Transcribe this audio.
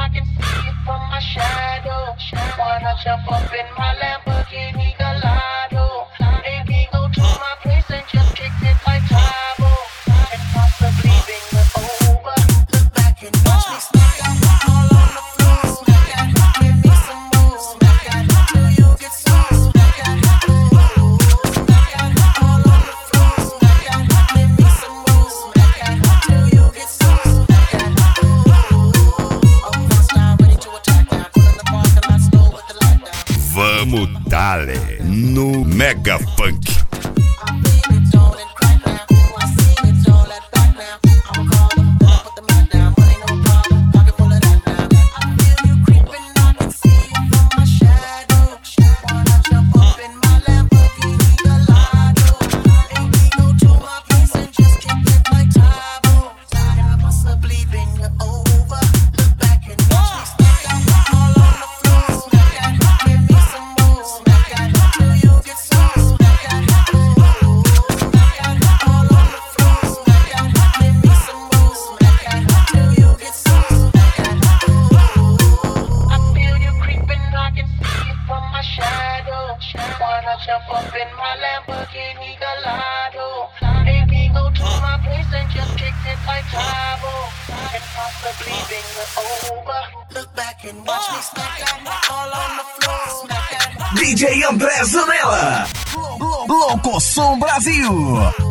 I can see it from my shadow. Wanna jump up in my Lamborghini Gallardo. Maybe go to my place and just kick it like Tybo. And possibly bingo over. Look back and watch me smack out all on the floor. Smack out, give me some more. Smack out till you get sore. Smack out, smack out all on the floor. Smack out, give me some more. Smack out till you get sore. Smack out, I'm ready to attack now. Pull in the parking lot, slow with the light down. Vamos dale no Mega Funk. Jump up in my Lamborghini Gallardo. Maybe go to my place and just kick it like Tybo. And possibly bingo over. Look back and watch me smack out all on the floor. Smack out. DJ André Zanella, Louco Som Brasil.